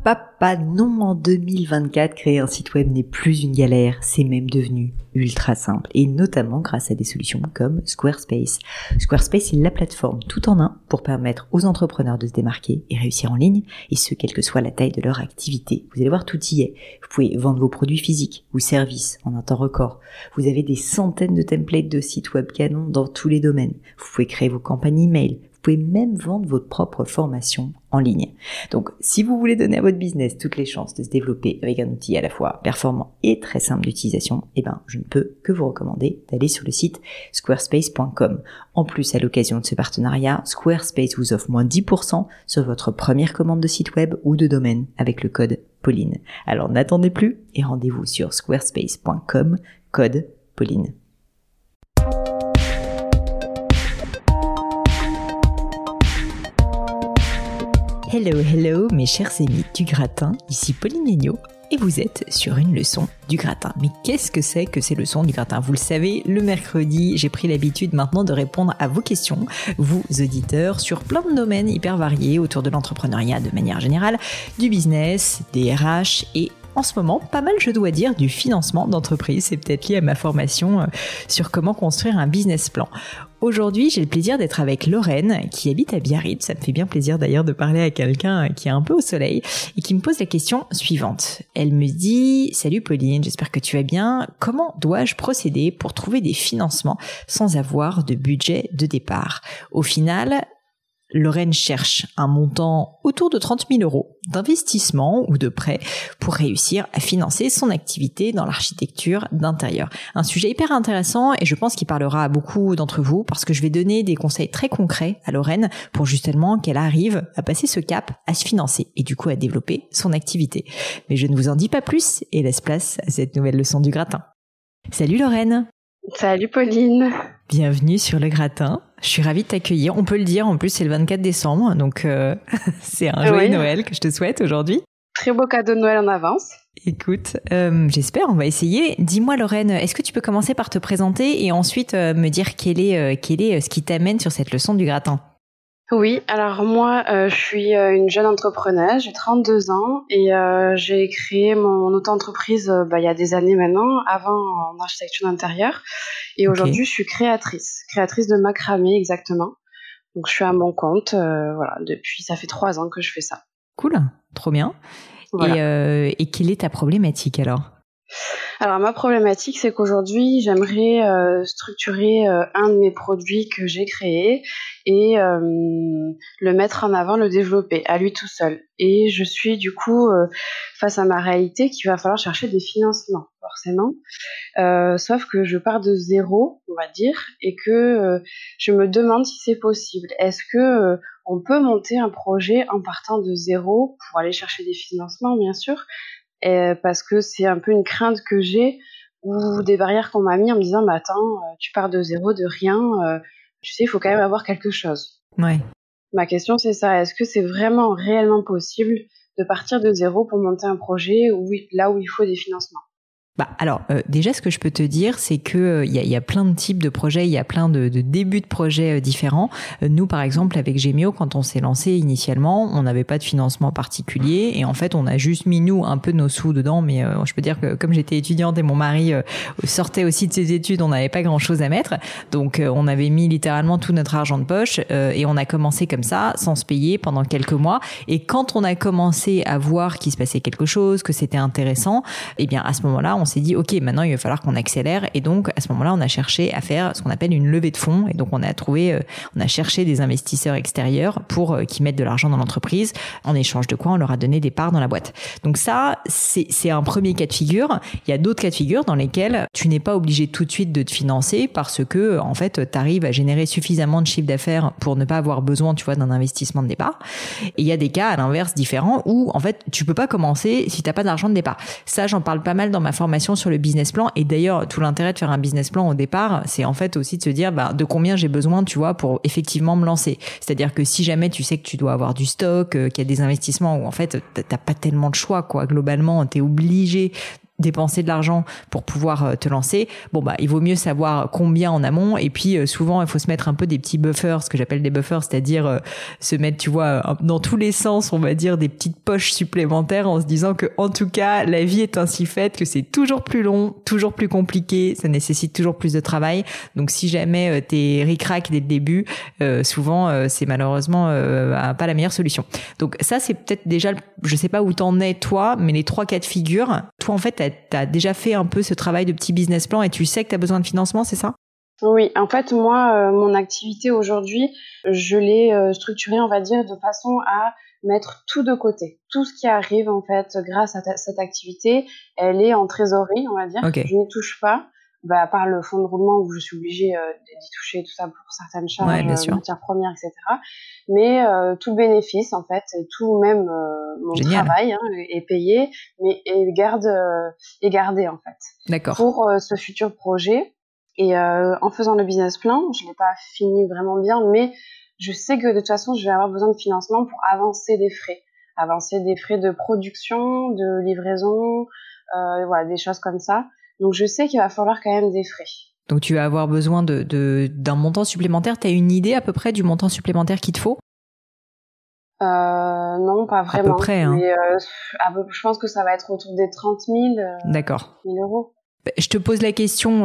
papa, non, en 2024, créer un site web n'est plus une galère, c'est même devenu ultra simple, et notamment grâce à des solutions comme Squarespace. Squarespace est la plateforme tout en un pour permettre aux entrepreneurs de se démarquer et réussir en ligne, et ce, quelle que soit la taille de leur activité. Vous allez voir, tout y est. Vous pouvez vendre vos produits physiques ou services en un temps record. Vous avez des centaines de templates de sites web canons dans tous les domaines. Vous pouvez créer vos campagnes email. Vous pouvez même vendre votre propre formation en ligne. Donc, si vous voulez donner à votre business toutes les chances de se développer avec un outil à la fois performant et très simple d'utilisation, je ne peux que vous recommander d'aller sur le site squarespace.com. En plus, à l'occasion de ce partenariat, Squarespace vous offre moins 10% sur votre première commande de site web ou de domaine avec le code Pauline. Alors, n'attendez plus et rendez-vous sur squarespace.com, code Pauline. Hello mes chers amis du gratin, ici Pauline Legnaud et vous êtes sur une leçon du gratin. Mais qu'est-ce que c'est que ces leçons du gratin ? Vous le savez, le mercredi, j'ai pris l'habitude maintenant de répondre à vos questions, vous auditeurs, sur plein de domaines hyper variés autour de l'entrepreneuriat de manière générale, du business, des RH et en ce moment, pas mal, je dois dire, du financement d'entreprise. C'est peut-être lié à ma formation sur comment construire un business plan. Aujourd'hui, j'ai le plaisir d'être avec Lorraine, qui habite à Biarritz. Ça me fait bien plaisir d'ailleurs de parler à quelqu'un qui est un peu au soleil et qui me pose la question suivante. Elle me dit « Salut Pauline, j'espère que tu vas bien. Comment dois-je procéder pour trouver des financements sans avoir de budget de départ ?» Au final, Lorraine cherche un montant autour de 30 000 € d'investissement ou de prêt pour réussir à financer son activité dans l'architecture d'intérieur. Un sujet hyper intéressant et je pense qu'il parlera à beaucoup d'entre vous parce que je vais donner des conseils très concrets à Lorraine pour justement qu'elle arrive à passer ce cap, à se financer et du coup à développer son activité. Mais je ne vous en dis pas plus et laisse place à cette nouvelle leçon du gratin. Salut Lorraine! Salut Pauline. Bienvenue sur le gratin. Je suis ravie de t'accueillir. On peut le dire, en plus c'est le 24 décembre, donc c'est un joyeux Noël que je te souhaite aujourd'hui. Très beau cadeau de Noël en avance. Écoute, j'espère, on va essayer. Dis-moi Lorraine, est-ce que tu peux commencer par te présenter et ensuite me dire quel est ce qui t'amène sur cette leçon du gratin ? Oui, alors moi, je suis une jeune entrepreneuse, j'ai 32 ans et j'ai créé mon auto-entreprise il y a des années maintenant, avant en architecture d'intérieur. Et aujourd'hui, je suis créatrice de macramé exactement. Donc je suis à mon compte, depuis, ça fait 3 ans que je fais ça. Cool, trop bien. Voilà. Et quelle est ta problématique alors ? Alors ma problématique, c'est qu'aujourd'hui, j'aimerais structurer un de mes produits que j'ai créé et le mettre en avant, le développer à lui tout seul. Et je suis du coup face à ma réalité qu'il va falloir chercher des financements, forcément. Sauf que je pars de zéro, on va dire, et que je me demande si c'est possible. Est-ce que on peut monter un projet en partant de zéro pour aller chercher des financements, bien sûr, parce que c'est un peu une crainte que j'ai ou des barrières qu'on m'a mis en me disant attends, tu pars de zéro, de rien, tu sais, il faut quand même avoir quelque chose. Ouais. Ma question c'est ça, est-ce que c'est vraiment réellement possible de partir de zéro pour monter un projet là où il faut des financements ? Alors, déjà, ce que je peux te dire, c'est que il y a plein de types de projets, il y a plein de débuts de projets différents. Nous, par exemple, avec Gemio, quand on s'est lancé initialement, on n'avait pas de financement particulier et en fait, on a juste mis nous un peu nos sous dedans. Mais je peux dire que comme j'étais étudiante et mon mari sortait aussi de ses études, on n'avait pas grand-chose à mettre. Donc, on avait mis littéralement tout notre argent de poche et on a commencé comme ça, sans se payer pendant quelques mois. Et quand on a commencé à voir qu'il se passait quelque chose, que c'était intéressant, bien à ce moment-là, on s'est dit ok, maintenant il va falloir qu'on accélère et donc à ce moment-là on a cherché à faire ce qu'on appelle une levée de fonds et donc on a cherché des investisseurs extérieurs pour qu'ils mettent de l'argent dans l'entreprise en échange de quoi on leur a donné des parts dans la boîte. Donc ça c'est un premier cas de figure. Il y a d'autres cas de figure dans lesquels tu n'es pas obligé tout de suite de te financer parce que en fait tu arrives à générer suffisamment de chiffre d'affaires pour ne pas avoir besoin d'un investissement de départ. Et il y a des cas à l'inverse différents où en fait tu peux pas commencer si t'as pas d'argent de départ. Ça j'en parle pas mal dans ma formation sur le business plan et d'ailleurs tout l'intérêt de faire un business plan au départ c'est en fait aussi de se dire de combien j'ai besoin pour effectivement me lancer. C'est-à-dire que si jamais tu sais que tu dois avoir du stock, qu'il y a des investissements où en fait t'as pas tellement de choix globalement t'es obligé dépenser de l'argent pour pouvoir te lancer, il vaut mieux savoir combien en amont. Et puis souvent il faut se mettre un peu des petits buffers, ce que j'appelle des buffers, c'est-à-dire se mettre, tu vois, dans tous les sens, on va dire des petites poches supplémentaires, en se disant que en tout cas la vie est ainsi faite que c'est toujours plus long, toujours plus compliqué, ça nécessite toujours plus de travail. Donc si jamais t'es ric-rac dès le début, souvent c'est malheureusement pas la meilleure solution. Donc ça c'est peut-être déjà, je sais pas où t'en es toi, mais les 3 cas de figure, toi en fait t'as déjà fait un peu ce travail de petit business plan et tu sais que t'as besoin de financement, c'est ça? Oui, en fait, moi, mon activité aujourd'hui, je l'ai structurée, on va dire, de façon à mettre tout de côté. Tout ce qui arrive, en fait, grâce à cette activité, elle est en trésorerie, on va dire. Okay. Je n'y touche pas, à part le fonds de roulement où je suis obligée d'y toucher, tout ça pour certaines charges, matières premières, etc. Mais tout le bénéfice, en fait, et tout même mon travail est payé, mais est gardé, en fait. D'accord. Pour ce futur projet. Et en faisant le business plan, je l'ai pas fini vraiment bien, mais je sais que de toute façon, je vais avoir besoin de financement pour avancer des frais de production, de livraison, des choses comme ça. Donc je sais qu'il va falloir quand même des frais. Donc tu vas avoir besoin d'un montant supplémentaire. T'as une idée à peu près du montant supplémentaire qu'il te faut? Non, pas vraiment. À peu près, hein. Mais je pense que ça va être autour des 30 000, D'accord. 000 euros. Je te pose la question,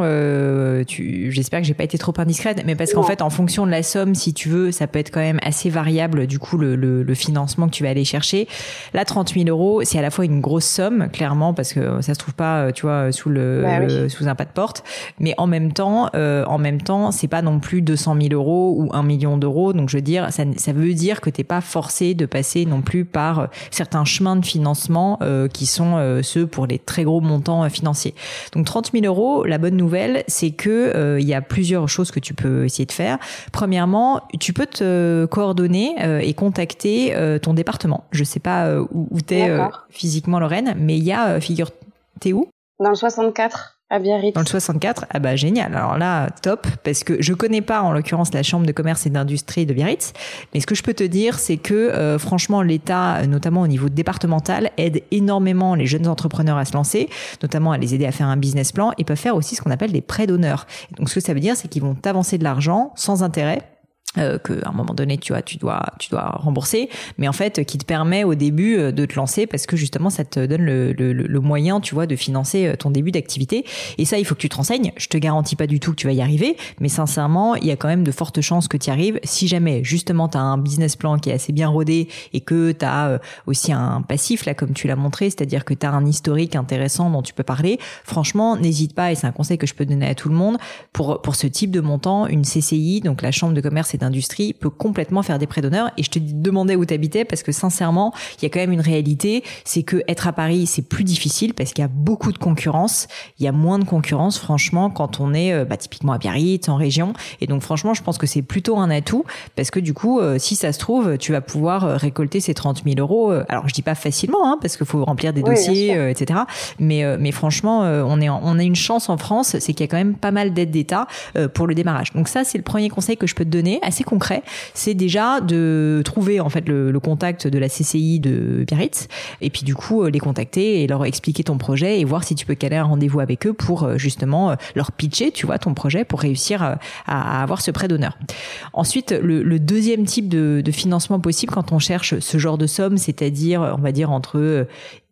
j'espère que j'ai pas été trop indiscrète, mais parce qu'en fait, en fonction de la somme, si tu veux, ça peut être quand même assez variable, du coup, le financement que tu vas aller chercher. Là, 30 000 euros, c'est à la fois une grosse somme, clairement, parce que ça se trouve pas, tu vois, sous sous un pas de porte, mais en même temps, c'est pas non plus 200 000 euros ou 1 million d'euros. Donc, je veux dire, ça veut dire que t'es pas forcé de passer non plus par certains chemins de financement, qui sont ceux pour les très gros montants financiers. Donc 30 000 euros, la bonne nouvelle, c'est que il y a plusieurs choses que tu peux essayer de faire. Premièrement, tu peux te coordonner et contacter ton département. Je sais pas où t'es physiquement, Lorraine, mais il y a, t'es où? Dans le 64. À Biarritz. Dans le 64, génial. Alors là, top, parce que je connais pas en l'occurrence la chambre de commerce et d'industrie de Biarritz, mais ce que je peux te dire, c'est que franchement, l'État, notamment au niveau départemental, aide énormément les jeunes entrepreneurs à se lancer, notamment à les aider à faire un business plan, et peuvent faire aussi ce qu'on appelle des prêts d'honneur. Donc ce que ça veut dire, c'est qu'ils vont t'avancer de l'argent sans intérêt. Que à un moment donné tu dois rembourser, mais en fait qui te permet au début de te lancer, parce que justement ça te donne le moyen, tu vois, de financer ton début d'activité. Et ça, il faut que tu te renseignes. Je te garantis pas du tout que tu vas y arriver, mais sincèrement il y a quand même de fortes chances que tu y arrives si jamais justement tu as un business plan qui est assez bien rodé et que tu as aussi un passif là, comme tu l'as montré, c'est-à-dire que tu as un historique intéressant dont tu peux parler. Franchement, n'hésite pas, et c'est un conseil que je peux donner à tout le monde, pour ce type de montant, une CCI, donc la chambre de commerce et d'industrie, peut complètement faire des prêts d'honneur. Et je te demandais où t'habitais, parce que sincèrement, il y a quand même une réalité, c'est que être à Paris, c'est plus difficile parce qu'il y a beaucoup de concurrence. Il y a moins de concurrence, franchement, quand on est typiquement à Biarritz, en région. Et donc franchement, je pense que c'est plutôt un atout, parce que du coup, si ça se trouve, tu vas pouvoir récolter ces 30 000 euros. Alors je dis pas facilement, hein, parce qu'il faut remplir des dossiers, etc. Mais franchement, on a une chance en France, c'est qu'il y a quand même pas mal d'aides d'État pour le démarrage. Donc ça, c'est le premier conseil que je peux te donner, assez concret, c'est déjà de trouver en fait le contact de la CCI de Biarritz, et puis du coup les contacter et leur expliquer ton projet et voir si tu peux caler un rendez-vous avec eux pour justement leur pitcher, tu vois, ton projet, pour réussir à avoir ce prêt d'honneur. Ensuite, le deuxième type de financement possible quand on cherche ce genre de somme, c'est-à-dire on va dire entre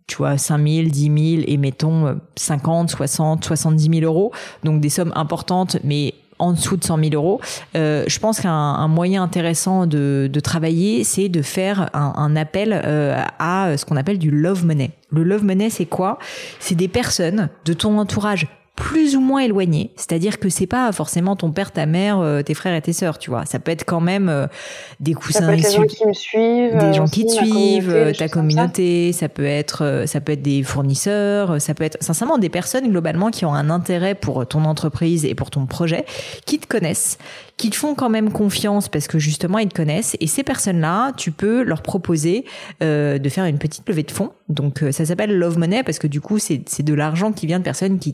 5 000, 10 000 et mettons 50, 60, 70 000 euros, donc des sommes importantes, mais en dessous de 100 000 euros. Je pense qu'un moyen intéressant de travailler, c'est de faire un appel à ce qu'on appelle du love money. Le love money, c'est quoi? C'est des personnes de ton entourage plus ou moins éloigné, c'est-à-dire que c'est pas forcément ton père, ta mère, tes frères et tes sœurs, tu vois. Ça peut être quand même des coussins, ça peut être des gens qui me suivent, des gens qui te suivent, ta communauté, ça peut être des fournisseurs, ça peut être sincèrement des personnes globalement qui ont un intérêt pour ton entreprise et pour ton projet, qui te connaissent, qui te font quand même confiance parce que justement ils te connaissent, et ces personnes-là, tu peux leur proposer de faire une petite levée de fonds. Donc ça s'appelle love money parce que du coup c'est de l'argent qui vient de personnes qui t'apprécient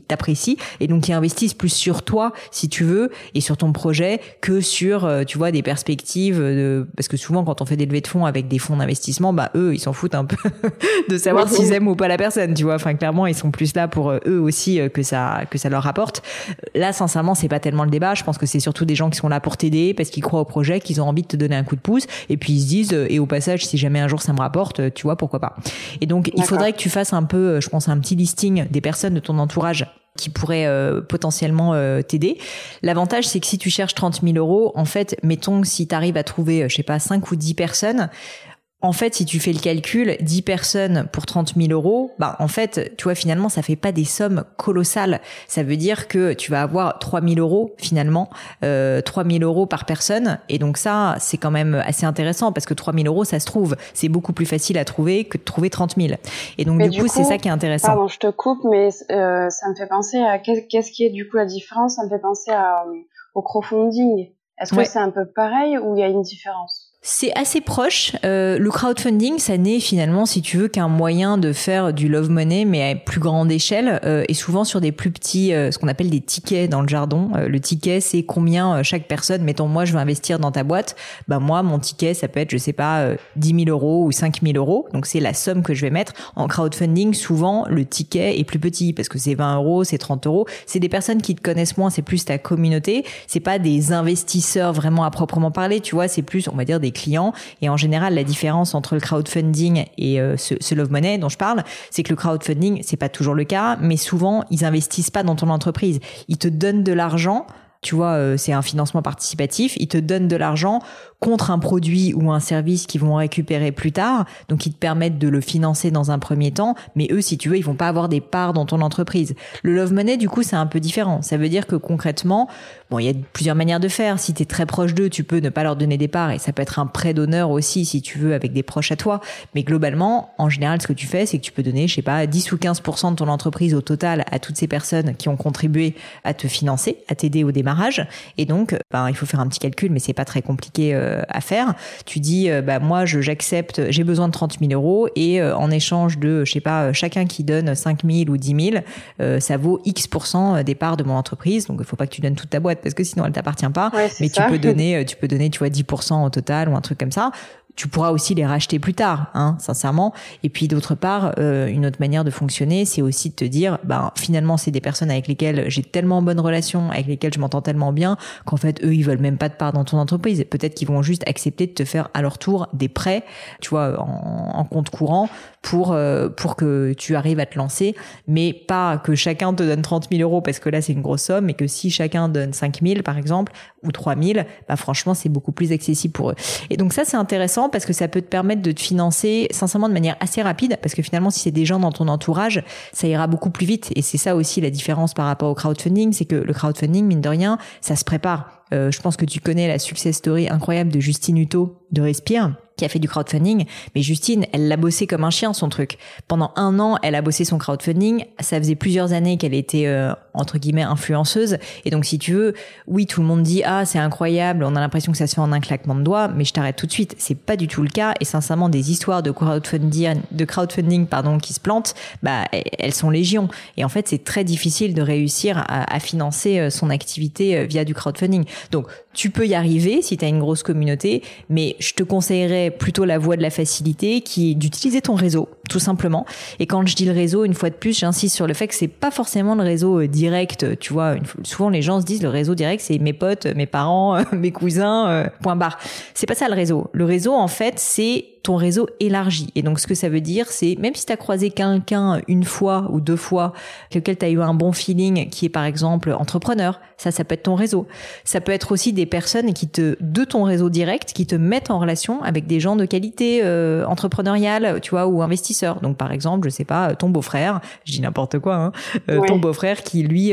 aussi, et donc qui investissent plus sur toi, si tu veux, et sur ton projet, que sur, tu vois, des perspectives parce que souvent quand on fait des levées de fonds avec des fonds d'investissement, bah eux, ils s'en foutent un peu de savoir s'ils aiment ou pas la personne, tu vois. Enfin, clairement, ils sont plus là pour eux aussi que ça leur rapporte. Là, sincèrement, c'est pas tellement le débat. Je pense que c'est surtout des gens qui sont là pour t'aider parce qu'ils croient au projet, qu'ils ont envie de te donner un coup de pouce, et puis ils se disent, et au passage, si jamais un jour ça me rapporte, tu vois, pourquoi pas. Et donc, il faudrait que tu fasses un peu, je pense, un petit listing des personnes de ton entourage qui pourraient potentiellement t'aider. L'avantage, c'est que si tu cherches 30 000 euros, en fait, mettons, si tu arrives à trouver, je sais pas, 5 ou 10 personnes, en fait, si tu fais le calcul, 10 personnes pour 30 000 euros, bah, en fait, tu vois, finalement, ça fait pas des sommes colossales. Ça veut dire que tu vas avoir 3 000 euros, finalement, 3 000 euros par personne. Et donc ça, c'est quand même assez intéressant parce que 3 000 euros, ça se trouve. C'est beaucoup plus facile à trouver que de trouver 30 000. Et donc, du coup, c'est ça qui est intéressant. Pardon, je te coupe, mais ça me fait penser à qu'est-ce qui est du coup la différence? Ça me fait penser au crowdfunding. Est-ce que c'est un peu pareil ou il y a une différence? C'est assez proche. Le crowdfunding, ça n'est finalement, si tu veux, qu'un moyen de faire du love money, mais à plus grande échelle, et souvent sur des plus petits, ce qu'on appelle des tickets dans le jargon. Le ticket, c'est combien chaque personne, mettons, moi, je veux investir dans ta boîte. Ben, moi, mon ticket, ça peut être, je sais pas, 10 000 euros ou 5 000 euros. Donc, c'est la somme que je vais mettre. En crowdfunding, souvent, le ticket est plus petit parce que c'est 20 euros, c'est 30 euros. C'est des personnes qui te connaissent moins, c'est plus ta communauté. C'est pas des investisseurs vraiment à proprement parler, tu vois, c'est plus, on va dire, des clients. Et en général, la différence entre le crowdfunding et ce love money dont je parle, c'est que le crowdfunding, c'est pas toujours le cas, mais souvent, ils investissent pas dans ton entreprise. Ils te donnent de l'argent. Tu vois, c'est un financement participatif. Ils te donnent de l'argent contre un produit ou un service qu'ils vont récupérer plus tard. Donc, ils te permettent de le financer dans un premier temps. Mais eux, si tu veux, ils vont pas avoir des parts dans ton entreprise. Le love money, du coup, c'est un peu différent. Ça veut dire que concrètement, bon, il y a plusieurs manières de faire. Si tu es très proche d'eux, tu peux ne pas leur donner des parts. Et ça peut être un prêt d'honneur aussi, si tu veux, avec des proches à toi. Mais globalement, en général, ce que tu fais, c'est que tu peux donner, je sais pas, 10 ou 15% de ton entreprise au total à toutes ces personnes qui ont contribué à te financer, à t'aider au démarrage. Et donc, il faut faire un petit calcul, mais c'est pas très compliqué à faire. Tu dis, moi, j'accepte, j'ai besoin de 30 000 euros et en échange de, je sais pas, chacun qui donne 5 000 ou 10 000, ça vaut X% des parts de mon entreprise. Donc, il faut pas que tu donnes toute ta boîte parce que sinon, elle t'appartient pas. Ouais, mais tu peux donner, tu vois, 10% au total ou un truc comme ça. Tu pourras aussi les racheter plus tard, sincèrement. Et puis d'autre part, une autre manière de fonctionner, c'est aussi de te dire, finalement, c'est des personnes avec lesquelles j'ai tellement bonne relation, avec lesquelles je m'entends tellement bien, qu'en fait, eux, ils veulent même pas de part dans ton entreprise. Peut-être qu'ils vont juste accepter de te faire à leur tour des prêts, tu vois, en compte courant pour que tu arrives à te lancer, mais pas que chacun te donne 30 000 euros parce que là, c'est une grosse somme, mais que si chacun donne 5 000, par exemple, ou 3 000, franchement, c'est beaucoup plus accessible pour eux. Et donc ça, c'est intéressant parce que ça peut te permettre de te financer sincèrement de manière assez rapide, parce que finalement, si c'est des gens dans ton entourage, ça ira beaucoup plus vite. Et c'est ça aussi la différence par rapport au crowdfunding, c'est que le crowdfunding, mine de rien, ça se prépare. Je pense que tu connais la success story incroyable de Justine Hutto de Respire, qui a fait du crowdfunding. Mais Justine, elle l'a bossé comme un chien, son truc. Pendant 1 an, elle a bossé son crowdfunding. Ça faisait plusieurs années qu'elle était, entre guillemets, influenceuse. Et donc, si tu veux, oui, tout le monde dit, c'est incroyable, on a l'impression que ça se fait en un claquement de doigts, mais je t'arrête tout de suite. C'est pas du tout le cas. Et sincèrement, des histoires de crowdfunding, qui se plantent, elles sont légion. Et en fait, c'est très difficile de réussir à financer son activité via du crowdfunding. Donc, tu peux y arriver si tu as une grosse communauté, mais je te conseillerais plutôt la voie de la facilité, qui est d'utiliser ton réseau, tout simplement. Et quand je dis le réseau, une fois de plus, j'insiste sur le fait que c'est pas forcément le réseau direct. Tu vois, souvent les gens se disent le réseau direct, c'est mes potes, mes parents, mes cousins, point barre. C'est pas ça le réseau. Le réseau, en fait, c'est ton réseau élargi. Et donc, ce que ça veut dire, c'est même si tu as croisé quelqu'un une fois ou 2 fois, avec lequel tu as eu un bon feeling, qui est par exemple entrepreneur, ça peut être ton réseau. Ça peut être aussi des personnes de ton réseau direct, qui te mettent en relation avec des gens de qualité entrepreneuriale, tu vois, ou investisseurs. Donc, par exemple, je sais pas, ton beau-frère, je dis n'importe quoi, ton beau-frère qui, lui,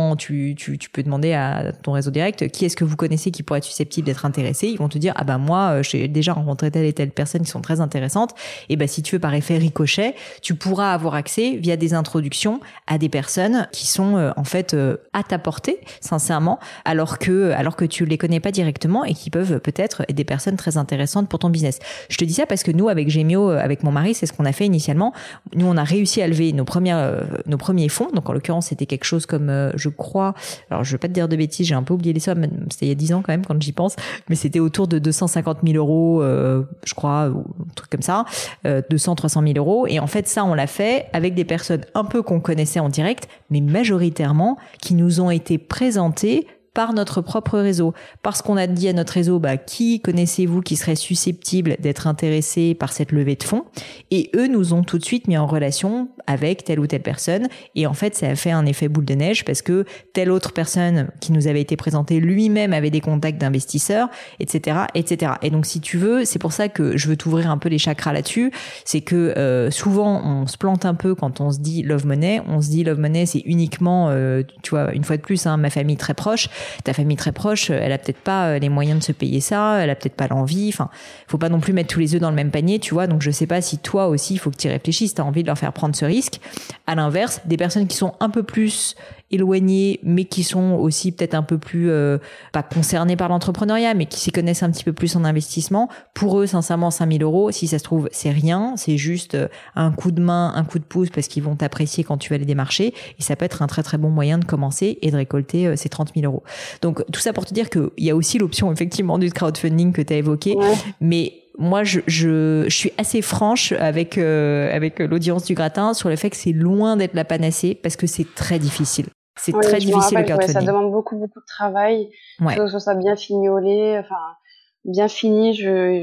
tu peux demander à ton réseau direct, qui est-ce que vous connaissez qui pourrait être susceptible d'être intéressé? Ils vont te dire, moi, j'ai déjà rencontré telle et telle personne qui sont très intéressantes. Et si tu veux, par effet ricochet, tu pourras avoir accès via des introductions à des personnes qui sont en fait à ta portée, sincèrement, alors que tu les connais pas directement et qui peuvent peut-être être des personnes très intéressantes pour ton business. Je te dis ça parce que nous, avec Gemio, avec mon mari, c'est ce qu'on a fait initialement, nous on a réussi à lever nos premiers fonds. Donc en l'occurrence c'était quelque chose comme je crois, alors je vais pas te dire de bêtises, j'ai un peu oublié les sommes, c'était il y a 10 ans quand même quand j'y pense, mais c'était autour de 250 000 euros, je crois, ou un truc comme ça, 200-300 000 euros. Et en fait ça on l'a fait avec des personnes un peu qu'on connaissait en direct, mais majoritairement qui nous ont été présentées par notre propre réseau. Parce qu'on a dit à notre réseau, qui connaissez-vous qui serait susceptible d'être intéressé par cette levée de fonds? Et eux nous ont tout de suite mis en relation avec telle ou telle personne. Et en fait, ça a fait un effet boule de neige parce que telle autre personne qui nous avait été présentée lui-même avait des contacts d'investisseurs, etc., etc. Et donc, si tu veux, c'est pour ça que je veux t'ouvrir un peu les chakras là-dessus. C'est que souvent, on se plante un peu quand on se dit love money. On se dit love money, c'est uniquement, tu vois, une fois de plus, ma famille très proche. Ta famille très proche, elle a peut-être pas les moyens de se payer ça, elle a peut-être pas l'envie. Enfin, faut pas non plus mettre tous les œufs dans le même panier, tu vois. Donc je sais pas si toi aussi, il faut que tu y réfléchisses, tu as envie de leur faire prendre ce risque. À l'inverse, des personnes qui sont un peu plus éloignées, mais qui sont aussi peut-être un peu plus pas concernées par l'entrepreneuriat, mais qui s'y connaissent un petit peu plus en investissement. Pour eux, sincèrement, 5 000 euros, si ça se trouve, c'est rien. C'est juste un coup de main, un coup de pouce, parce qu'ils vont t'apprécier quand tu vas les démarcher. Et ça peut être un très très bon moyen de commencer et de récolter ces 30 000 euros. Donc tout ça pour te dire qu'il y a aussi l'option effectivement du crowdfunding que tu as évoqué, mais moi je suis assez franche avec l'audience du gratin sur le fait que c'est loin d'être la panacée parce que c'est très difficile. C'est très difficile le crowdfunding. Ça demande beaucoup de travail, que ce soit bien fignolé, bien fini,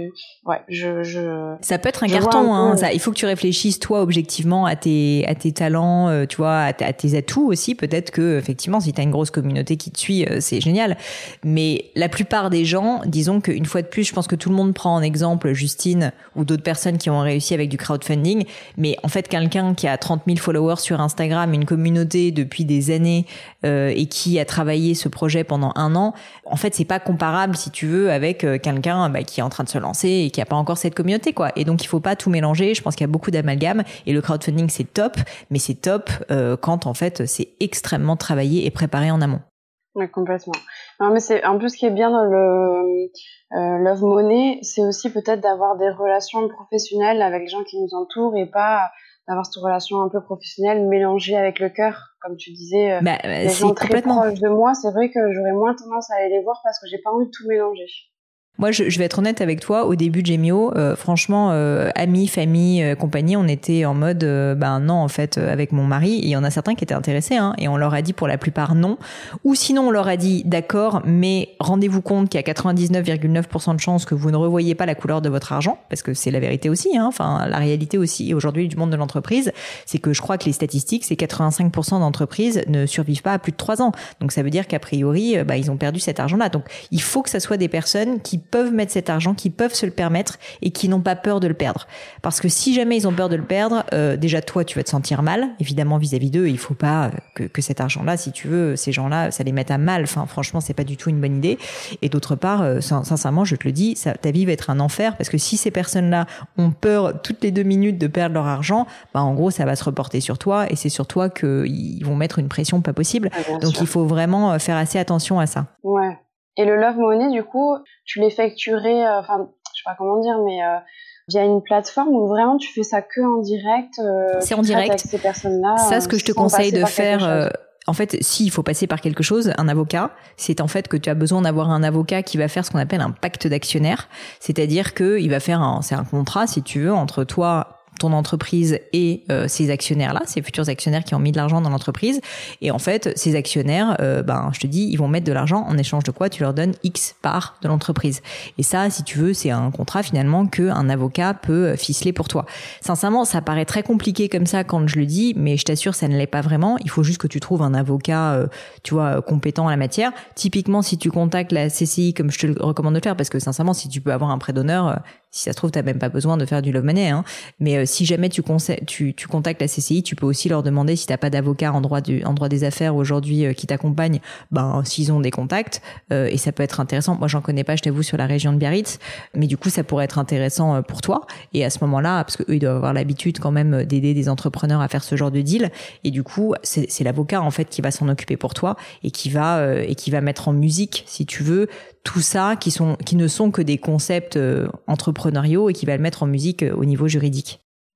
ça peut être un carton, ça, il faut que tu réfléchisses toi objectivement à tes talents, tu vois, à tes atouts aussi. Peut-être que effectivement, si t'as une grosse communauté qui te suit, c'est génial. Mais la plupart des gens, disons qu'une fois de plus, je pense que tout le monde prend en exemple Justine ou d'autres personnes qui ont réussi avec du crowdfunding. Mais en fait, quelqu'un qui a 30 000 followers sur Instagram, une communauté depuis des années et qui a travaillé ce projet pendant 1 an, en fait, c'est pas comparable, si tu veux, avec quelqu'un qui est en train de se lancer et qui a pas encore cette communauté, quoi. Et donc il faut pas tout mélanger. Je pense qu'il y a beaucoup d'amalgame et le crowdfunding c'est top, mais c'est top quand en fait c'est extrêmement travaillé et préparé en amont. Ouais, complètement. Non, mais c'est un peu ce qui est bien dans le Love Money, c'est aussi peut-être d'avoir des relations professionnelles avec les gens qui nous entourent et pas d'avoir cette relation un peu professionnelle mélangée avec le cœur, comme tu disais. Les gens très proches de moi, c'est vrai que j'aurais moins tendance à aller les voir parce que j'ai pas envie de tout mélanger. Moi, je vais être honnête avec toi. Au début de Gemio, franchement, amis, famille, compagnie, on était en mode, non, en fait, avec mon mari. Et il y en a certains qui étaient intéressés, et on leur a dit pour la plupart non. Ou sinon, on leur a dit d'accord, mais rendez-vous compte qu'il y a 99,9% de chances que vous ne revoyez pas la couleur de votre argent, parce que c'est la vérité aussi, la réalité aussi aujourd'hui du monde de l'entreprise, c'est que je crois que les statistiques, c'est 85% d'entreprises ne survivent pas à plus de 3 ans. Donc ça veut dire qu'a priori, ils ont perdu cet argent-là. Donc il faut que ça soit des personnes qui peuvent mettre cet argent, qui peuvent se le permettre et qui n'ont pas peur de le perdre. Parce que si jamais ils ont peur de le perdre, déjà toi tu vas te sentir mal, évidemment vis-à-vis d'eux. Il faut pas que cet argent-là, si tu veux, ces gens-là, ça les mette à mal. Enfin franchement, c'est pas du tout une bonne idée. Et d'autre part, sincèrement, je te le dis, ta vie va être un enfer parce que si ces personnes-là ont peur toutes les 2 minutes de perdre leur argent, en gros ça va se reporter sur toi et c'est sur toi qu'ils vont mettre une pression pas possible. Donc il faut vraiment faire assez attention à ça. Ouais. Et le Love Money, du coup, tu l'effectuerais, je sais pas comment dire, mais via une plateforme où vraiment tu fais ça que en direct. C'est en direct. Avec ces personnes-là. Ça, ce que je te conseille de faire. En fait, si il faut passer par quelque chose, un avocat, c'est en fait que tu as besoin d'avoir un avocat qui va faire ce qu'on appelle un pacte d'actionnaires, c'est-à-dire que il va faire c'est un contrat, si tu veux, entre toi, ton entreprise et ces actionnaires-là, ces futurs actionnaires qui ont mis de l'argent dans l'entreprise. Et en fait, ces actionnaires, je te dis, ils vont mettre de l'argent en échange de quoi tu leur donnes X parts de l'entreprise. Et ça, si tu veux, c'est un contrat finalement qu'un avocat peut ficeler pour toi. Sincèrement, ça paraît très compliqué comme ça quand je le dis, mais je t'assure, ça ne l'est pas vraiment. Il faut juste que tu trouves un avocat, compétent en la matière. Typiquement, si tu contactes la CCI, comme je te le recommande de faire, parce que sincèrement, si tu peux avoir un prêt d'honneur, si ça se trouve, t'as même pas besoin de faire du love money, Mais si jamais tu contactes la CCI, tu peux aussi leur demander si t'as pas d'avocat en droit des affaires aujourd'hui qui t'accompagne, s'ils ont des contacts, et ça peut être intéressant. Moi, j'en connais pas, je t'avoue, sur la région de Biarritz, mais du coup, ça pourrait être intéressant pour toi. Et à ce moment-là, parce que eux, ils doivent avoir l'habitude quand même d'aider des entrepreneurs à faire ce genre de deal, et du coup, c'est l'avocat en fait qui va s'en occuper pour toi et qui va mettre en musique, si tu veux, tout ça qui ne sont que des concepts entrepreneuriaux et qui va le mettre en musique au niveau juridique.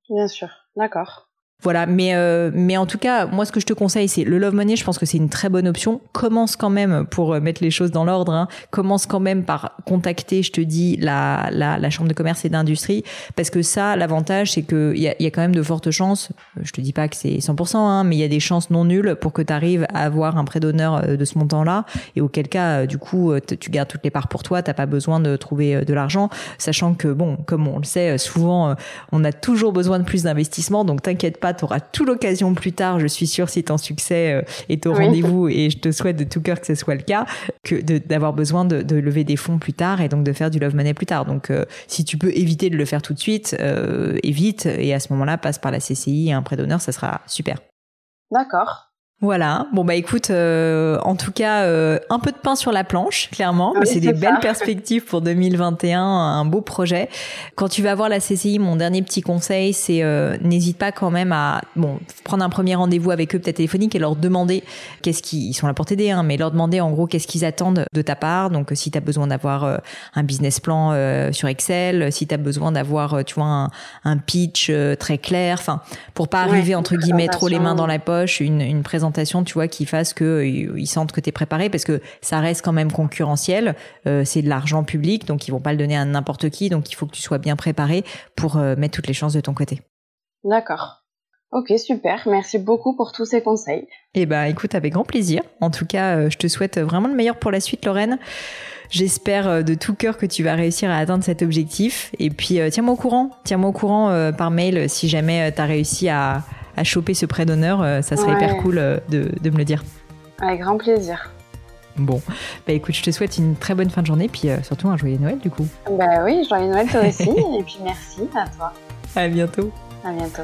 Bien sûr, d'accord. Voilà, mais en tout cas, moi ce que je te conseille, c'est le Love Money. Je pense que c'est une très bonne option. Commence quand même, pour mettre les choses dans l'ordre, hein, commence quand même par contacter, je te dis, la chambre de commerce et d'industrie, parce que ça, l'avantage, c'est que il y a quand même de fortes chances. Je te dis pas que c'est 100%, hein, mais il y a des chances non nulles pour que tu arrives à avoir un prêt d'honneur de ce montant-là, et auquel cas, du coup, tu gardes toutes les parts pour toi. T'as pas besoin de trouver de l'argent, sachant que bon, comme on le sait, souvent, on a toujours besoin de plus d'investissement, donc t'inquiète pas. Tu auras tout l'occasion plus tard, je suis sûre, si ton succès est au rendez-vous, et je te souhaite de tout cœur que ce soit le cas, que d'avoir besoin de lever des fonds plus tard et donc de faire du Love Money plus tard. Donc si tu peux éviter de le faire tout de suite, évite, et à ce moment-là passe par la CCI et un prêt d'honneur, ça sera super. D'accord. Voilà. Bon, bah écoute, en tout cas, un peu de pain sur la planche, clairement, mais c'est des belles perspectives pour 2021, un beau projet. Quand tu vas voir la CCI, mon dernier petit conseil, c'est n'hésite pas quand même à prendre un premier rendez-vous avec eux, peut-être téléphonique, et leur demander ils sont là pour t'aider, hein, mais leur demander en gros qu'est-ce qu'ils attendent de ta part. Donc si tu as besoin d'avoir un business plan sur Excel, si tu as besoin d'avoir tu vois un pitch très clair, enfin pour pas arriver entre guillemets trop les mains dans la poche, une présentation, tu vois, qui fasse que ils sentent que t'es préparé, parce que ça reste quand même concurrentiel, c'est de l'argent public, donc ils vont pas le donner à n'importe qui, donc il faut que tu sois bien préparé pour mettre toutes les chances de ton côté. D'accord. Ok, super. Merci beaucoup pour tous ces conseils. Eh ben, écoute, avec grand plaisir. En tout cas, je te souhaite vraiment le meilleur pour la suite, Lorraine. J'espère de tout cœur que tu vas réussir à atteindre cet objectif. Et puis, tiens-moi au courant par mail si jamais t'as réussi à choper ce prêt d'honneur. Ça serait hyper cool de me le dire. Avec grand plaisir. Bon, bah écoute, je te souhaite une très bonne fin de journée, puis surtout un joyeux Noël du coup. Bah oui, joyeux Noël toi aussi, et puis merci à toi. À bientôt. À bientôt.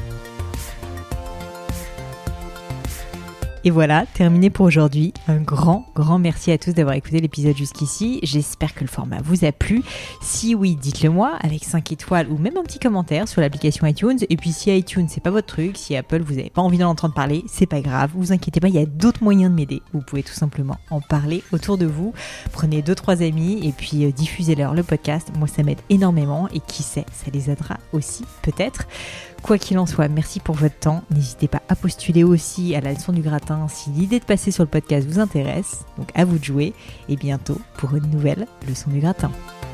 Et voilà, terminé pour aujourd'hui. Un grand merci à tous d'avoir écouté l'épisode jusqu'ici. J'espère que le format vous a plu. Si oui, dites-le moi avec 5 étoiles ou même un petit commentaire sur l'application iTunes. Et puis si iTunes c'est pas votre truc, si Apple vous avez pas envie d'en entendre parler, c'est pas grave. Vous inquiétez pas, il y a d'autres moyens de m'aider. Vous pouvez tout simplement en parler autour de vous. Prenez 2-3 amis et puis diffusez-leur le podcast. Moi ça m'aide énormément, et qui sait, ça les aidera aussi peut-être. Quoi qu'il en soit, merci pour votre temps. N'hésitez pas à postuler aussi à la leçon du gratin si l'idée de passer sur le podcast vous intéresse. Donc à vous de jouer, et bientôt pour une nouvelle leçon du gratin.